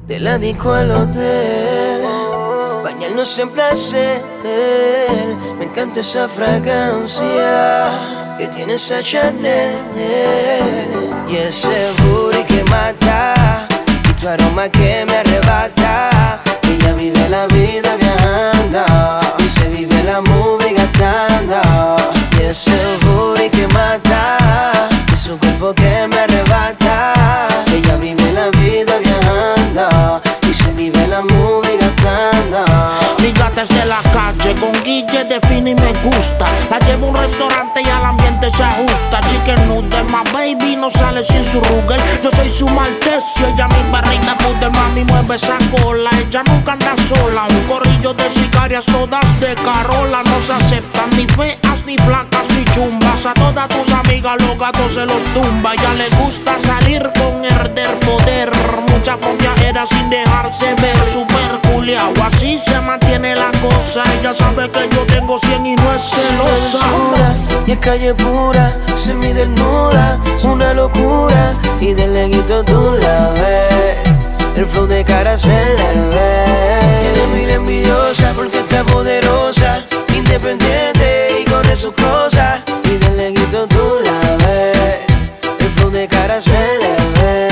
De la disco al hotel, bañarnos en placer. Me encanta esa fragancia que tiene esa Chanel y ese booty que mata y tu aroma que me arrebata. Ella vive la vida viajando y se vive la movie gastando. Y ese booty que mata y su cuerpo que me arrebata. Ella vive la vida viajando y se vive la movie gastando. Mi gata es de la calle, con Guille define y me gusta. La llevo a un restaurante y al ambiente se ajusta. Chicken noodle, my baby no sale sin su Ruger. Yo soy su maltecio, ella mi barrita poder. Mami mueve esa cola, ella nunca anda sola. Un corrillo de sicarias, todas de Carola. No se aceptan ni feas, ni flacas, ni chumbas. A todas tus amigas los gatos se los tumba. Ya le gusta salir con herder poder. Mucha fondeadera sin dejarse ver. Super culiao, así se mantiene la cosa. Ella sabe que yo tengo 100 y no es celosa. Y es calle pura, semidesnuda, una locura. Y de leguito tú la ves, el flow de cara se le ve. Tiene mil envidiosa porque está poderosa, independiente y corre sus cosas. Y de leguito tú la ves, el flow de cara se le ve.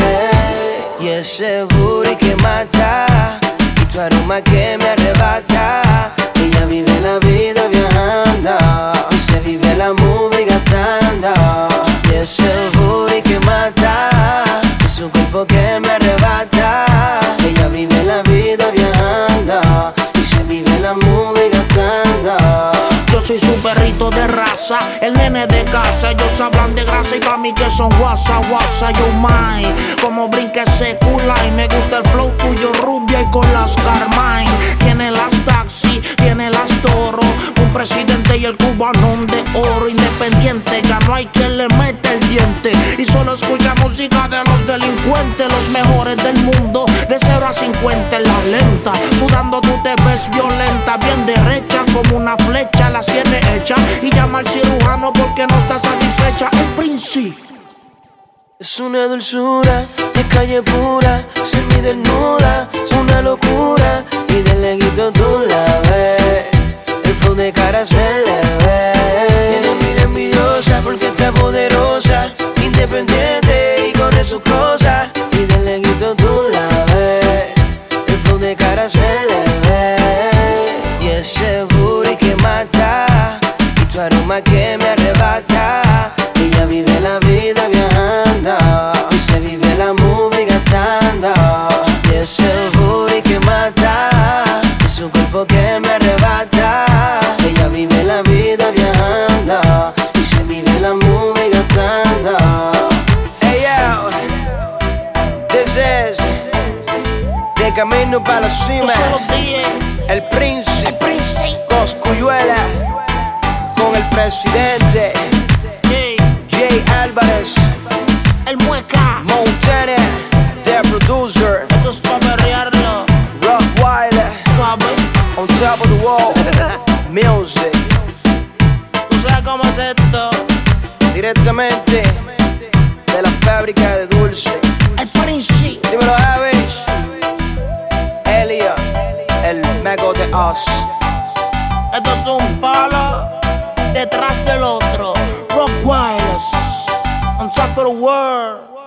Y ese booty que mata y tu aroma que me arrebata. Ella vive la vida viajando y se vive la movie gastando. Y ese booty que mata y su cuerpo que me arrebata. Ella vive la vida viajando y se vive la movie gastando. Yo soy su perrito de raza, el nene de casa. Ellos hablan de grasa y pa' mí que son guasa, guasa. Yo mine, como brinca ese culay. Me gusta el flow tuyo rubia y con las Carmine. Tiene las taxi, tiene las toro. Un presidente y el cubanón de oro. Independiente, ya no hay quien le mete el diente. Y solo escucha música de los delincuentes, los mejores del mundo. De 0 a 50 en la lenta. Sudando tú te ves violenta, bien derecha como una flecha. Las tiene hecha y llama al cirujano porque no está satisfecha. El príncipe es una dulzura, es calle pura, semidesnuda, es una locura. Y de leguito tú la ves, el flow de cara se le ve. Tiene mil envidiosa porque está poderosa, independiente y corre sus cosas. Y de leguito tú la ves, el flow de cara se le ve. Y ese booty que mata y tu aroma que me arrebata. Ella vive la vida viajando y se vive la movie gastando. Y ese booty que mata y su cuerpo que me arrebata. Ella vive la vida viajando y se vive la movie gastando. Hey yo, this is de camino para la cima. El príncipe, Cosculluela con el presidente Jay Álvarez, el mueca, Montana, the producer. esto es pa' berrearlo. Rockweiler, on top of the wall. Music, ¿Tú sabes cómo es esto? directamente de la fábrica de dulce. El príncipe, Dímelo, Avis, Elliot, el mago de Oz. esto es un palo detrás del otro. Rock Wireless, on top of the world.